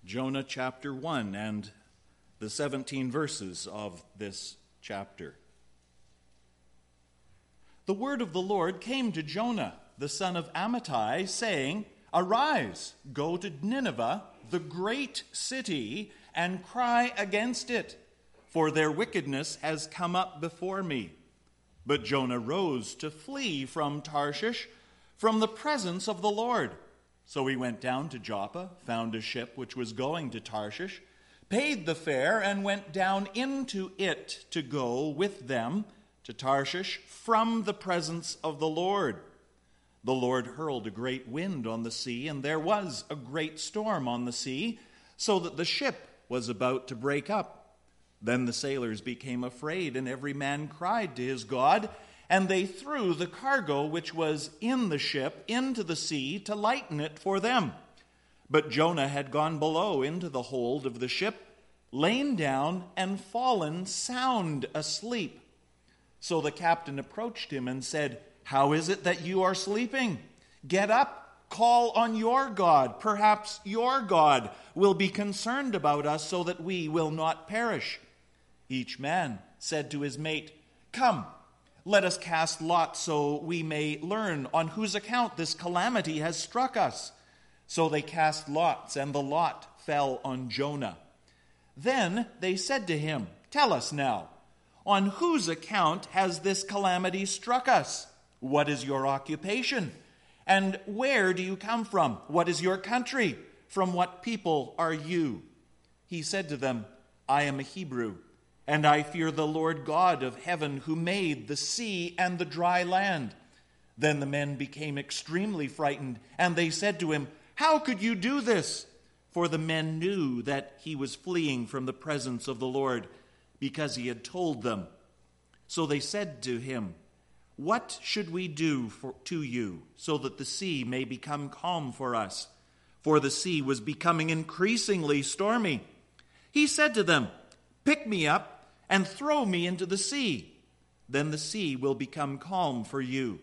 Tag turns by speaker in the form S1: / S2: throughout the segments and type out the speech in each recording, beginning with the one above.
S1: Jonah chapter 1 and the 17 verses of this chapter. The word of the Lord came to Jonah, the son of Amittai, saying, "Arise, go to Nineveh, the great city, and cry against it, for their wickedness has come up before me." But Jonah rose to flee from Tarshish, from the presence of the Lord. So he went down to Joppa, found a ship which was going to Tarshish, paid the fare, and went down into it to go with them to Tarshish from the presence of the Lord. The Lord hurled a great wind on the sea, and there was a great storm on the sea, so that the ship was about to break up. Then the sailors became afraid, and every man cried to his God, and they threw the cargo which was in the ship into the sea to lighten it for them. But Jonah had gone below into the hold of the ship, lain down, and fallen sound asleep. So the captain approached him and said, "How is it that you are sleeping? Get up, call on your God. Perhaps your God will be concerned about us so that we will not perish." Each man said to his mate, "Come, let us cast lots so we may learn on whose account this calamity has struck us." So they cast lots, and the lot fell on Jonah. Then they said to him, "Tell us now, on whose account has this calamity struck us? What is your occupation? And where do you come from? What is your country? From what people are you?" He said to them, "I am a Hebrew, and I fear the Lord God of heaven, who made the sea and the dry land." Then the men became extremely frightened, and they said to him, "How could you do this?" For the men knew that he was fleeing from the presence of the Lord, because he had told them. So they said to him, "What should we do to you, so that the sea may become calm for us?" For the sea was becoming increasingly stormy. He said to them, "Pick me up and throw me into the sea. Then the sea will become calm for you.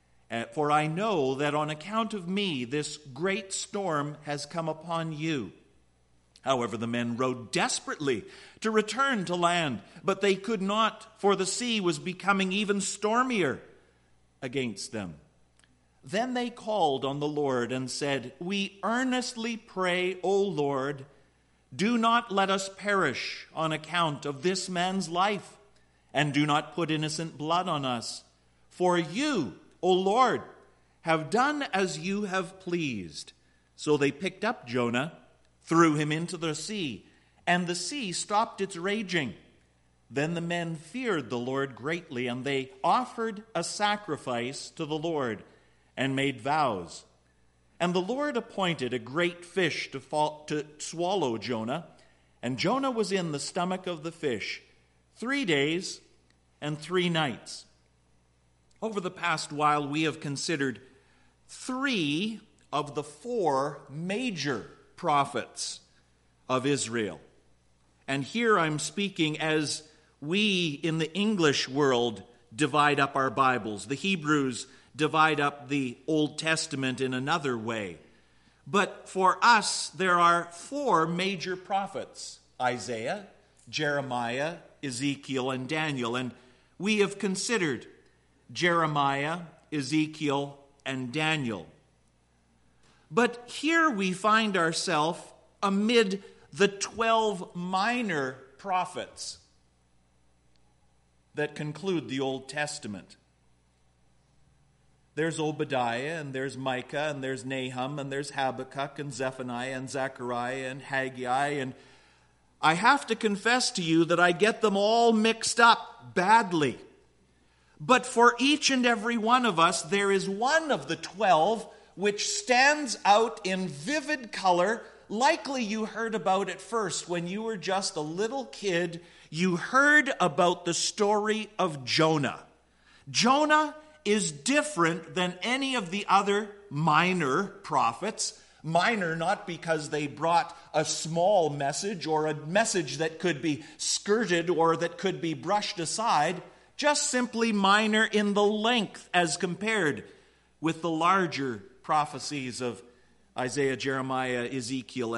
S1: For I know that on account of me this great storm has come upon you." However, the men rowed desperately to return to land, but they could not, for the sea was becoming even stormier against them. Then they called on the Lord and said, "We earnestly pray, O Lord, do not let us perish on account of this man's life, and do not put innocent blood on us. For you, O Lord, have done as you have pleased." So they picked up Jonah, threw him into the sea, and the sea stopped its raging. Then the men feared the Lord greatly, and they offered a sacrifice to the Lord and made vows. And the Lord appointed a great fish to swallow Jonah, and Jonah was in the stomach of the fish 3 days and 3 nights. Over the past while, we have considered 3 of the 4 major prophets of Israel. And here I'm speaking as we in the English world divide up our Bibles. The Hebrews divide up the Old Testament in another way. But for us, there are 4 major prophets: Isaiah, Jeremiah, Ezekiel, and Daniel. And we have considered Jeremiah, Ezekiel, and Daniel. But here we find ourselves amid the 12 minor prophets that conclude the Old Testament. There's Obadiah, and there's Micah, and there's Nahum, and there's Habakkuk, and Zephaniah, and Zechariah, and Haggai. And I have to confess to you that I get them all mixed up badly. But for each and every one of us, there is one of the 12 which stands out in vivid color. Likely you heard about it first when you were just a little kid. You heard about the story of Jonah. Jonah is different than any of the other minor prophets. Minor not because they brought a small message or a message that could be skirted or that could be brushed aside, just simply minor in the length as compared with the larger prophecies of Isaiah, Jeremiah, Ezekiel, and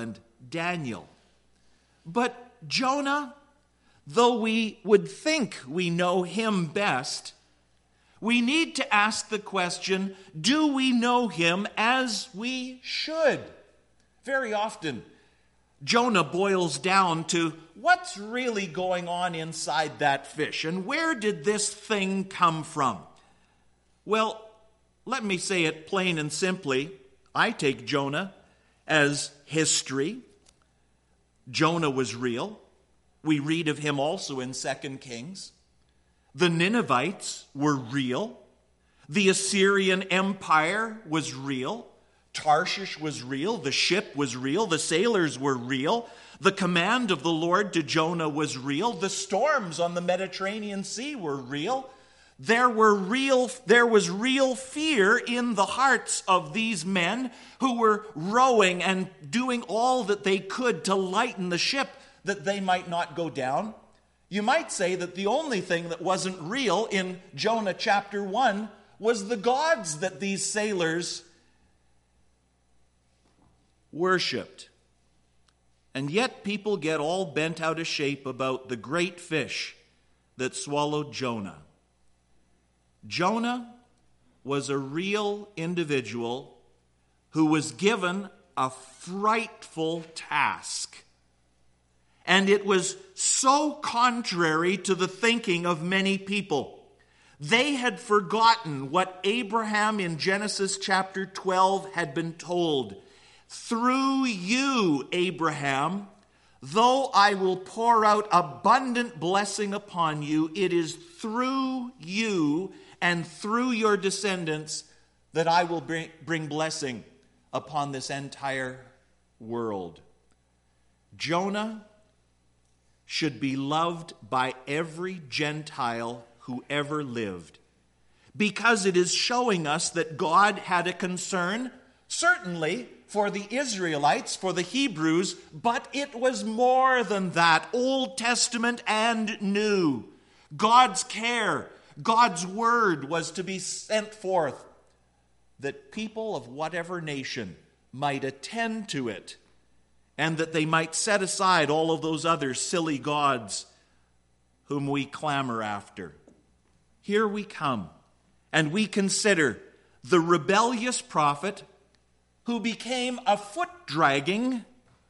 S1: Daniel. But Jonah, though we would think we know him best, we need to ask the question, do we know him as we should? Very often, Jonah boils down to what's really going on inside that fish, and where did this thing come from? Well, let me say it plain and simply. I take Jonah as history. Jonah was real. We read of him also in 2 Kings. The Ninevites were real. The Assyrian Empire was real. Tarshish was real. The ship was real. The sailors were real. The command of the Lord to Jonah was real. The storms on the Mediterranean Sea were real. There was real fear in the hearts of these men who were rowing and doing all that they could to lighten the ship that they might not go down. You might say that the only thing that wasn't real in Jonah chapter 1 was the gods that these sailors worshipped. And yet people get all bent out of shape about the great fish that swallowed Jonah. Jonah was a real individual who was given a frightful task. And it was so contrary to the thinking of many people. They had forgotten what Abraham in Genesis chapter 12 had been told. Through you, Abraham, though I will pour out abundant blessing upon you, it is through you and through your descendants that I will bring blessing upon this entire world. Jonah should be loved by every Gentile who ever lived, because it is showing us that God had a concern, certainly for the Israelites, for the Hebrews, but it was more than that, Old Testament and New. God's care, God's word was to be sent forth, that people of whatever nation might attend to it, and that they might set aside all of those other silly gods whom we clamor after. Here we come, and we consider the rebellious prophet who became a foot-dragging,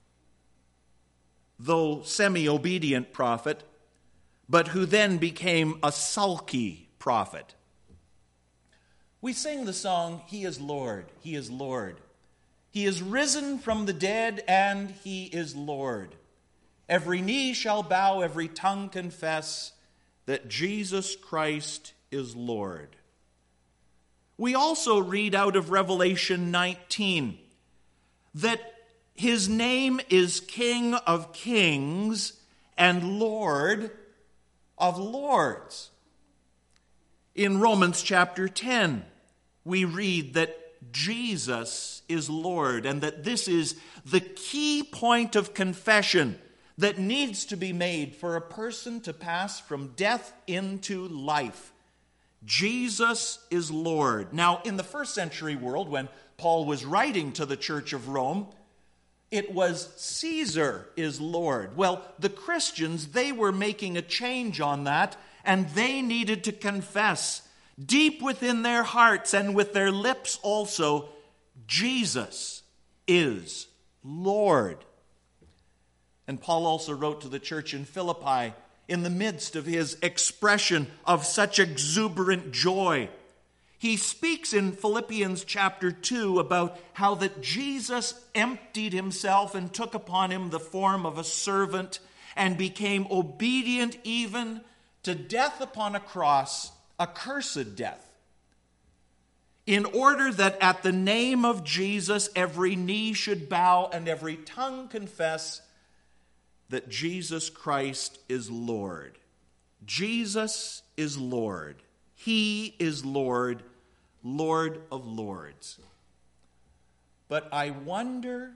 S1: though semi-obedient prophet, but who then became a sulky prophet. We sing the song, He is Lord, He is Lord. He is risen from the dead, and He is Lord. Every knee shall bow, every tongue confess that Jesus Christ is Lord. We also read out of Revelation 19 that His name is King of Kings and Lord of Lords. In Romans chapter 10, we read that Jesus is Lord, and that this is the key point of confession that needs to be made for a person to pass from death into life. Jesus is Lord. Now, in the first century world, when Paul was writing to the Church of Rome, it was Caesar is Lord. Well, the Christians, they were making a change on that, and they needed to confess deep within their hearts and with their lips also, Jesus is Lord. And Paul also wrote to the church in Philippi in the midst of his expression of such exuberant joy. He speaks in Philippians chapter 2 about how that Jesus emptied himself and took upon him the form of a servant and became obedient even to death upon a cross, a cursed death, in order that at the name of Jesus every knee should bow and every tongue confess that Jesus Christ is Lord. Jesus is Lord. He is Lord, Lord of Lords. But I wonder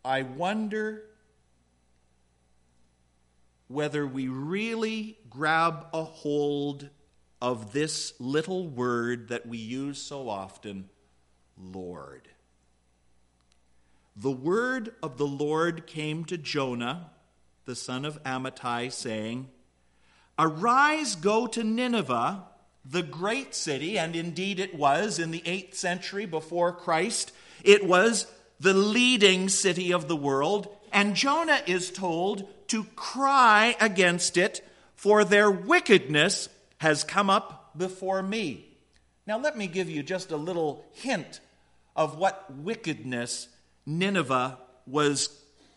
S1: whether we really grab a hold of this little word that we use so often, Lord. the word of the Lord came to Jonah, the son of Amittai, saying, Arise, go to Nineveh, the great city, and indeed it was in the 8th century before Christ. It was the leading city of the world, and Jonah is told to cry against it, for their wickedness has come up before me. Now let me give you just a little hint of what wickedness Nineveh was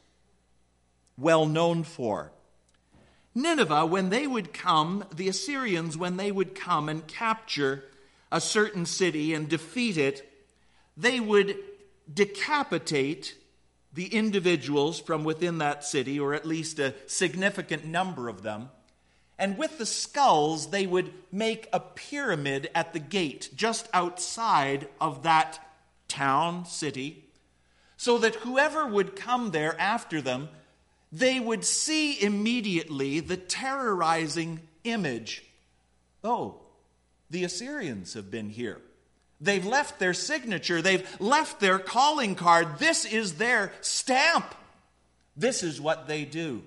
S1: well known for. Nineveh, when they would come, the Assyrians, when they would come and capture a certain city and defeat it, they would decapitate the individuals from within that city, or at least a significant number of them. And with the skulls, they would make a pyramid at the gate just outside of that town, city, so that whoever would come there after them, they would see immediately the terrorizing image. Oh, the Assyrians have been here. They've left their signature. They've left their calling card. This is their stamp. This is what they do.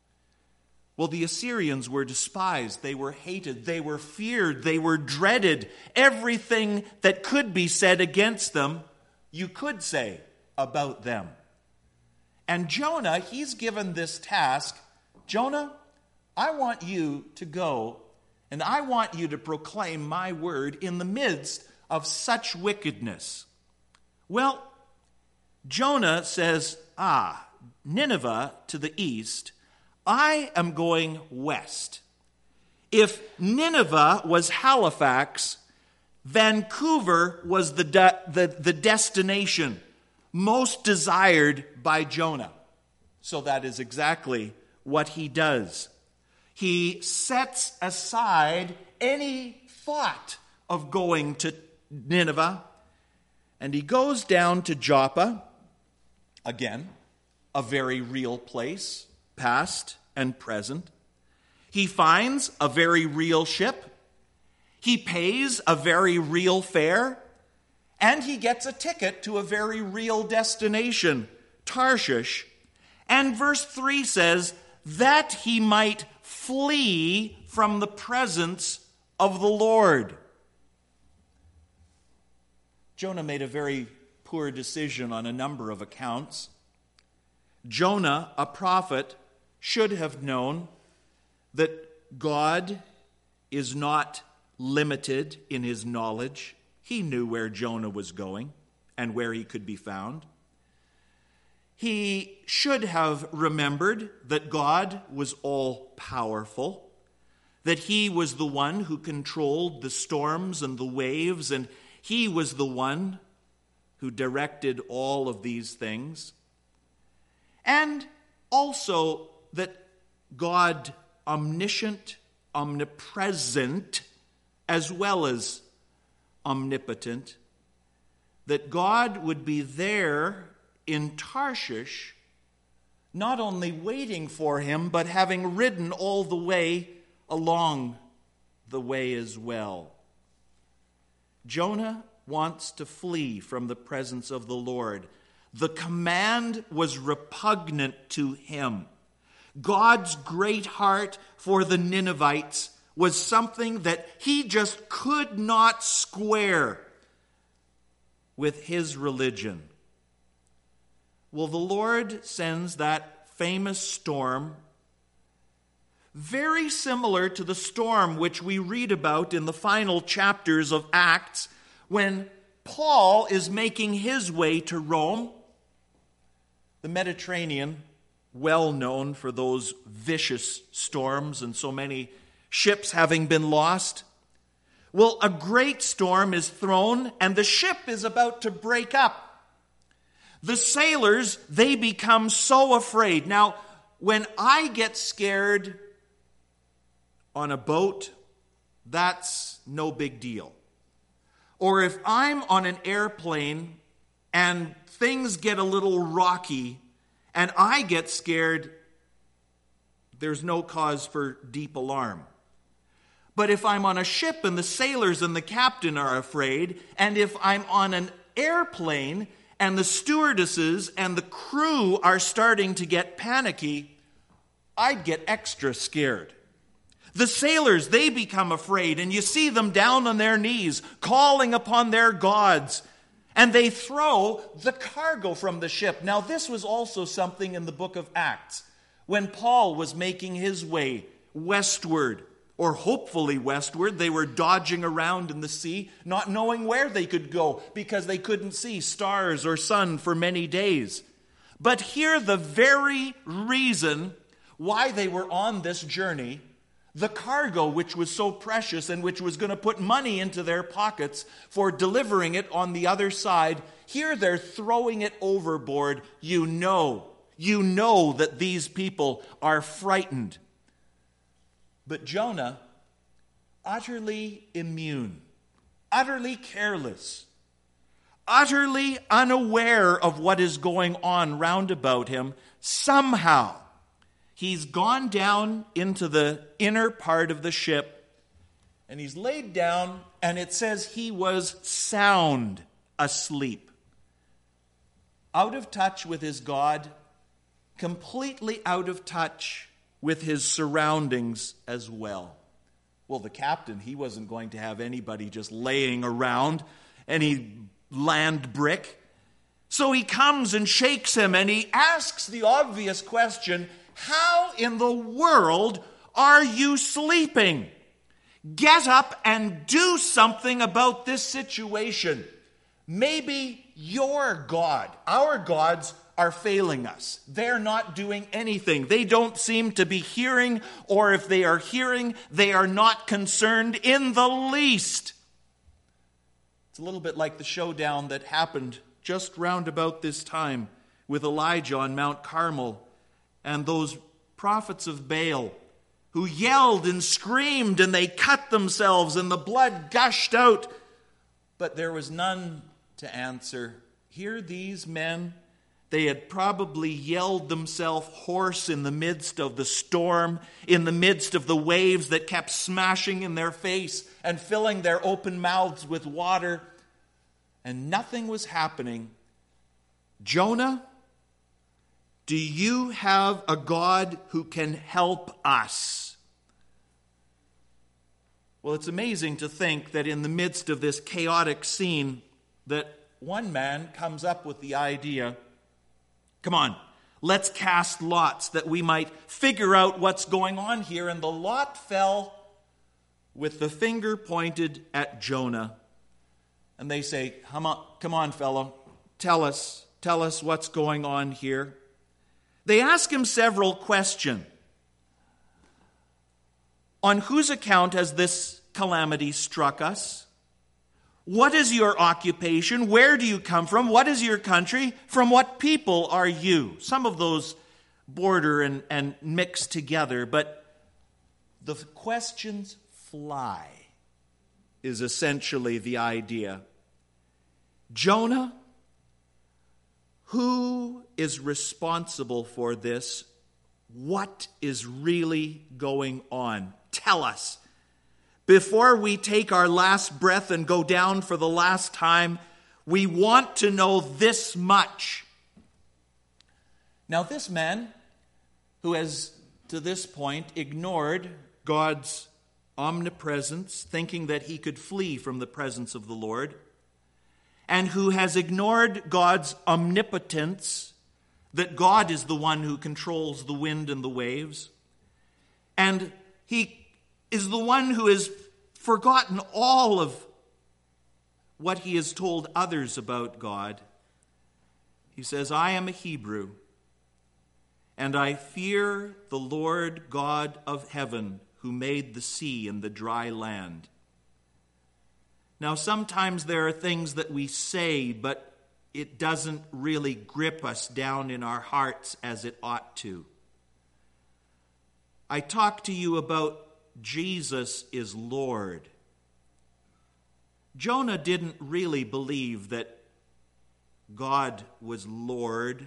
S1: Well, the Assyrians were despised. They were hated. They were feared. They were dreaded. Everything that could be said against them, you could say about them. And Jonah, he's given this task. Jonah, I want you to go, and I want you to proclaim my word in the midst of such wickedness. Well, Jonah says, Nineveh to the east, I am going west. If Nineveh was Halifax, Vancouver was the destination most desired by Jonah. So that is exactly what he does. He sets aside any thought of going to Nineveh, and he goes down to Joppa, again, a very real place, past and present. He finds a very real ship. He pays a very real fare. And he gets a ticket to a very real destination, Tarshish. And verse 3 says, that he might flee from the presence of the Lord. Jonah made a very poor decision on a number of accounts. Jonah, a prophet, should have known that God is not limited in his knowledge. He knew where Jonah was going and where he could be found. He should have remembered that God was all-powerful, that he was the one who controlled the storms and the waves, and he was the one who directed all of these things. And also that God, omniscient, omnipresent, as well as omnipotent, that God would be there in Tarshish, not only waiting for him, but having ridden all the way along the way as well. Jonah wants to flee from the presence of the Lord. The command was repugnant to him. God's great heart for the Ninevites was something that he just could not square with his religion. Well, the Lord sends that famous storm, very similar to the storm which we read about in the final chapters of Acts, when Paul is making his way to Rome. The Mediterranean, well known for those vicious storms and so many ships having been lost. Well, a great storm is thrown and the ship is about to break up. The sailors, they become so afraid. Now, when I get scared on a boat, that's no big deal. Or if I'm on an airplane and things get a little rocky and I get scared, there's no cause for deep alarm. But if I'm on a ship and the sailors and the captain are afraid, and if I'm on an airplane and the stewardesses and the crew are starting to get panicky, I'd get extra scared. The sailors, they become afraid, and you see them down on their knees, calling upon their gods, and they throw the cargo from the ship. Now, this was also something in the book of Acts, when Paul was making his way westward, or hopefully westward. They were dodging around in the sea, not knowing where they could go, because they couldn't see stars or sun for many days. But here, the very reason why they were on this journey, the cargo which was so precious and which was going to put money into their pockets for delivering it on the other side, here they're throwing it overboard. You know that these people are frightened. But Jonah, utterly immune, utterly careless, utterly unaware of what is going on round about him, somehow he's gone down into the inner part of the ship, and he's laid down, and it says he was sound asleep. Out of touch with his God, completely out of touch with his surroundings as well. Well, the captain, he wasn't going to have anybody just laying around any land brick. So he comes and shakes him, and he asks the obvious question, how in the world are you sleeping? Get up and do something about this situation. Maybe your God, our gods, are failing us. They're not doing anything. They don't seem to be hearing, or if they are hearing, they are not concerned in the least. It's a little bit like the showdown that happened just round about this time with Elijah on Mount Carmel and those prophets of Baal who yelled and screamed, and they cut themselves and the blood gushed out, but there was none to answer. Here these men, they had probably yelled themselves hoarse in the midst of the storm, in the midst of the waves that kept smashing in their face and filling their open mouths with water, and nothing was happening. Jonah, do you have a God who can help us? Well, it's amazing to think that in the midst of this chaotic scene, that one man comes up with the idea, come on, let's cast lots that we might figure out what's going on here. And the lot fell with the finger pointed at Jonah. And they say, come on, fellow, tell us what's going on here. They ask him several questions. On whose account has this calamity struck us? What is your occupation? Where do you come from? What is your country? From what people are you? Some of those border and mix together, but the questions fly is essentially the idea. Jonah, who is responsible for this? What is really going on? Tell us. Before we take our last breath and go down for the last time, we want to know this much. Now, this man, who has to this point ignored God's omnipresence, thinking that he could flee from the presence of the Lord, and who has ignored God's omnipotence, that God is the one who controls the wind and the waves, and he is the one who has forgotten all of what he has told others about God. He says, I am a Hebrew, and I fear the Lord God of heaven, who made the sea and the dry land. Now, sometimes there are things that we say, but it doesn't really grip us down in our hearts as it ought to. I talk to you about Jesus is Lord. Jonah didn't really believe that God was Lord.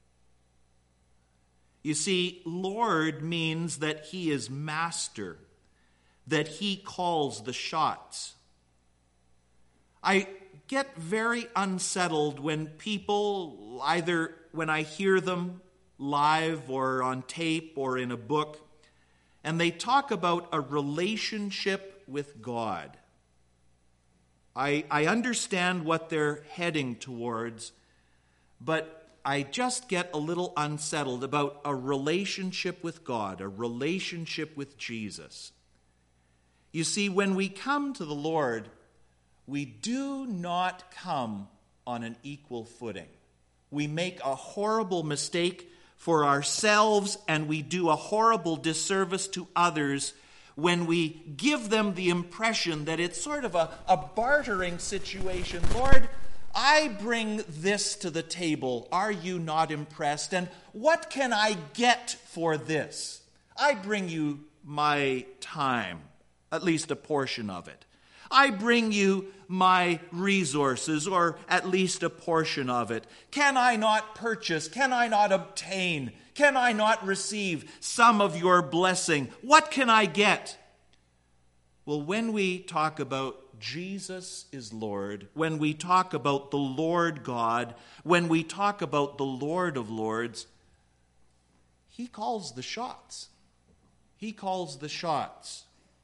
S1: You see, Lord means that he is master, that he calls the shots. I get very unsettled when people, either when I hear them live or on tape or in a book, and they talk about a relationship with God. I understand what they're heading towards, but I just get a little unsettled about a relationship with God, a relationship with Jesus. You see, when we come to the Lord, we do not come on an equal footing. We make a horrible mistake for ourselves, and we do a horrible disservice to others when we give them the impression that it's sort of a bartering situation. Lord, I bring this to the table. Are you not impressed? And what can I get for this? I bring you my time, at least a portion of it. I bring you my resources, or at least a portion of it. Can I not purchase? Can I not obtain? Can I not receive some of your blessing? What can I get? Well, when we talk about Jesus is Lord, when we talk about the Lord God, when we talk about the Lord of Lords, he calls the shots. He calls the shots.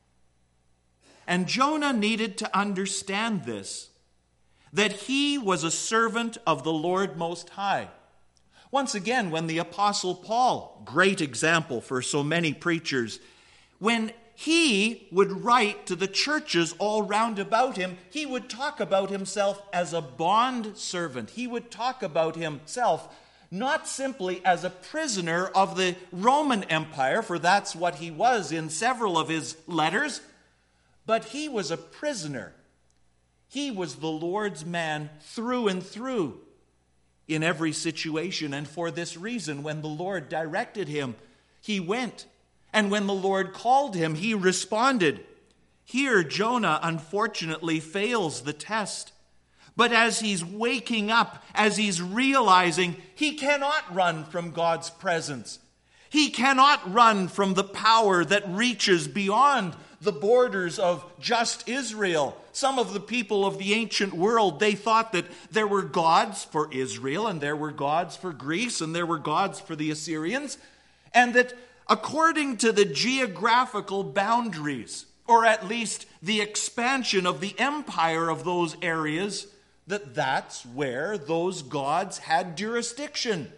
S1: And Jonah needed to understand this, that he was a servant of the Lord Most High. Once again, when the Apostle Paul, great example for so many preachers, when he would write to the churches all round about him, he would talk about himself as a bond servant. He would talk about himself not simply as a prisoner of the Roman Empire, for that's what he was in several of his letters, but he was a prisoner. He was the Lord's man through and through in every situation. And for this reason, when the Lord directed him, he went. And when the Lord called him, he responded. Here, Jonah unfortunately fails the test. But as he's waking up, as he's realizing he cannot run from God's presence, he cannot run from the power that reaches beyond the borders of just Israel. Some of the people of the ancient world, they thought that there were gods for Israel, and there were gods for Greece, and there were gods for the Assyrians, and that according to the geographical boundaries, or at least the expansion of the empire of those areas, that's where those gods had jurisdiction.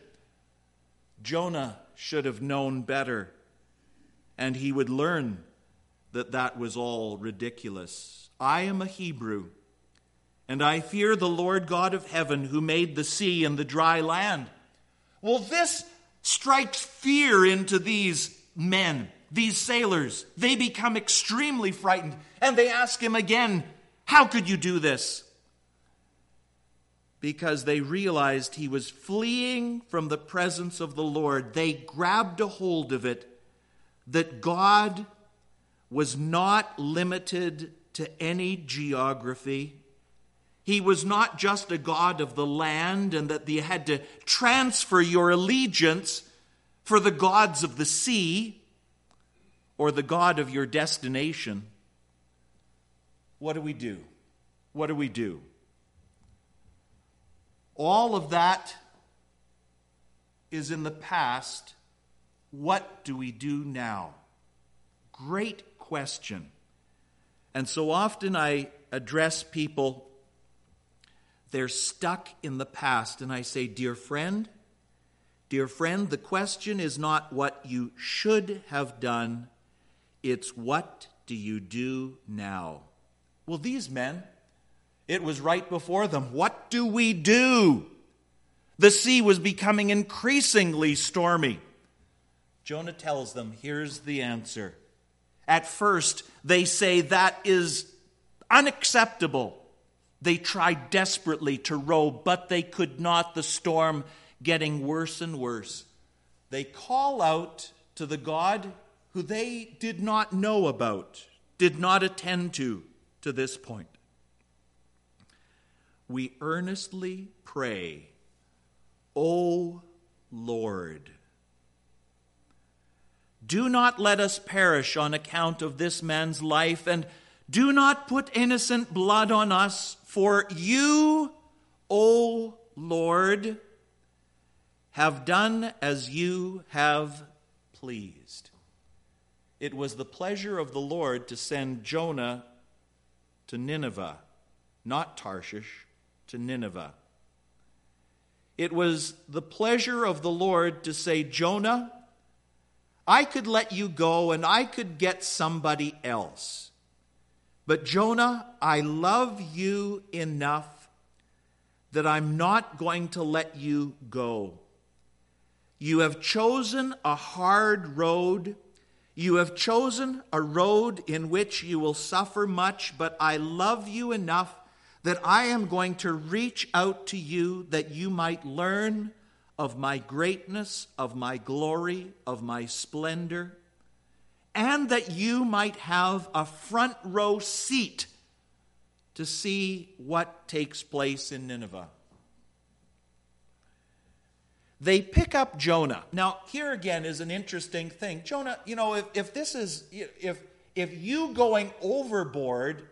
S1: Jonah should have known better, and he would learn that was all ridiculous. I am a Hebrew, and I fear the Lord God of heaven, who made the sea and the dry land. Well, this strikes fear into these men, these sailors. They become extremely frightened, and they ask him again, how could you do this? Because they realized he was fleeing from the presence of the Lord. They grabbed a hold of it, that God was not limited to any geography. He was not just a God of the land, and that you had to transfer your allegiance for the gods of the sea or the God of your destination. What do we do? What do we do? All of that is in the past. What do we do now? Great question. And so often I address people, they're stuck in the past, and I say, dear friend, the question is not what you should have done, it's what do you do now? Well, these men, it was right before them. What do we do? The sea was becoming increasingly stormy. Jonah tells them, here's the answer. At first, they say that is unacceptable. They tried desperately to row, but they could not, the storm getting worse and worse. They call out to the God who they did not know about, did not attend to this point. We earnestly pray, O Lord, do not let us perish on account of this man's life, and Do not put innocent blood on us, for you, O Lord, have done as you have pleased." It was the pleasure of the Lord to send Jonah to Nineveh, not Tarshish, to Nineveh. It was the pleasure of the Lord to say, "Jonah, I could let you go and I could get somebody else. But Jonah, I love you enough that I'm not going to let you go. You have chosen a hard road. You have chosen a road in which you will suffer much, but I love you enough that I am going to reach out to you that you might learn of my greatness, of my glory, of my splendor, and that you might have a front row seat to see what takes place in Nineveh." They pick up Jonah. Now, here again is an interesting thing. Jonah, if you going overboard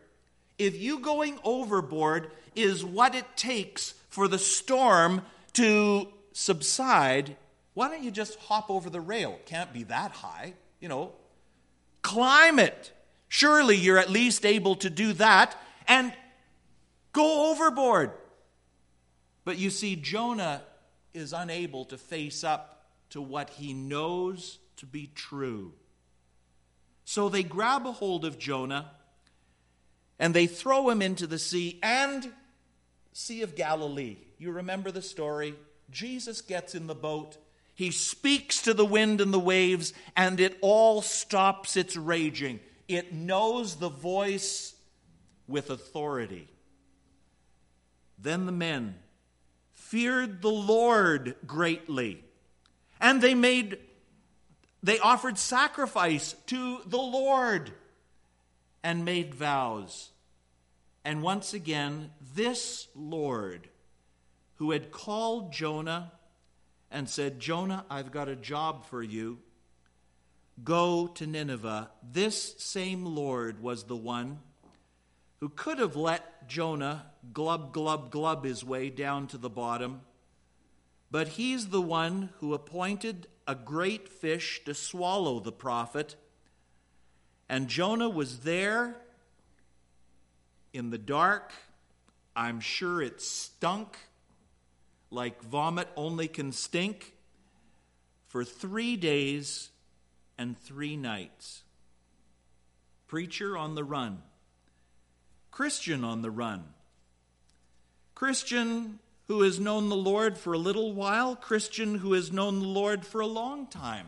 S1: is what it takes for the storm to subside, why don't you just hop over the rail? It can't be that high, Climb it. Surely you're at least able to do that and go overboard. But you see, Jonah is unable to face up to what he knows to be true. So they grab a hold of Jonah and they throw him into the sea and Sea of Galilee. You remember the story? Jesus gets in the boat. He speaks to the wind and the waves, and it all stops its raging. It knows the voice with authority. Then the men feared the Lord greatly, and they offered sacrifice to the Lord and made vows. And once again, this Lord who had called Jonah and said, "Jonah, I've got a job for you. Go to Nineveh." This same Lord was the one who could have let Jonah glub, glub, glub his way down to the bottom. But he's the one who appointed a great fish to swallow the prophet. And Jonah was there in the dark. I'm sure it stunk like vomit only can stink, for 3 days and 3 nights. Preacher on the run. Christian on the run. Christian who has known the Lord for a little while. Christian who has known the Lord for a long time.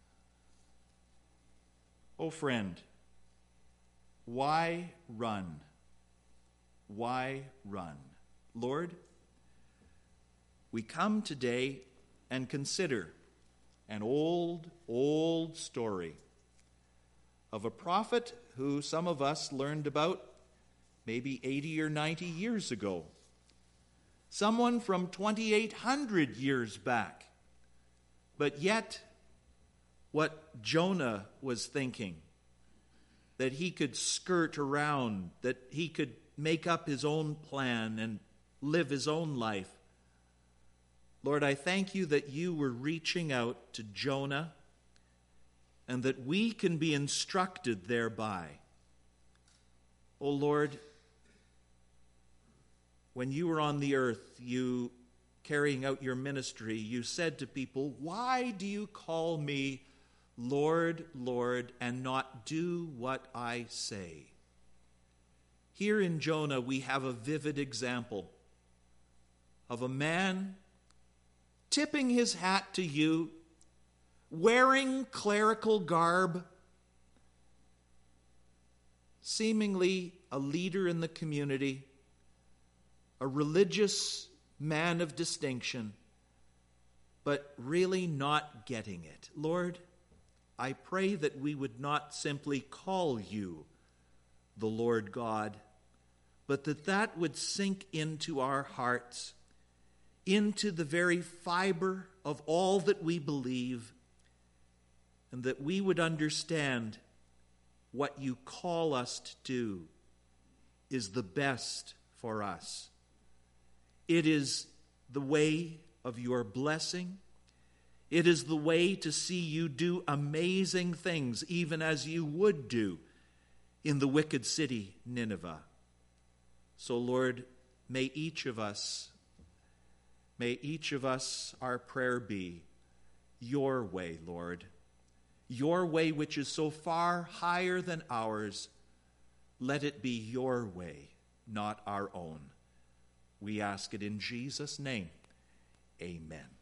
S1: Oh, friend, why run? Why run? Lord, we come today and consider an old, old story of a prophet who some of us learned about maybe 80 or 90 years ago. Someone from 2,800 years back. But yet, what Jonah was thinking, that he could skirt around, that he could make up his own plan and live his own life. Lord, I thank you that you were reaching out to Jonah and that we can be instructed thereby. Oh Lord, when you were on the earth, you carrying out your ministry, you said to people, "Why do you call me Lord, Lord, and not do what I say?" Here in Jonah, we have a vivid example of a man tipping his hat to you, wearing clerical garb, seemingly a leader in the community, a religious man of distinction, but really not getting it. Lord, I pray that we would not simply call you the Lord God, but that would sink into our hearts, into the very fiber of all that we believe, and that we would understand
S2: what you call us to do is the best for us. It is the way of your blessing. It is the way to see you do amazing things, even as you would do in the wicked city, Nineveh. So, Lord, may each of us, our prayer be, your way, Lord. Your way, which is so far higher than ours, let it be your way, not our own. We ask it in Jesus' name. Amen.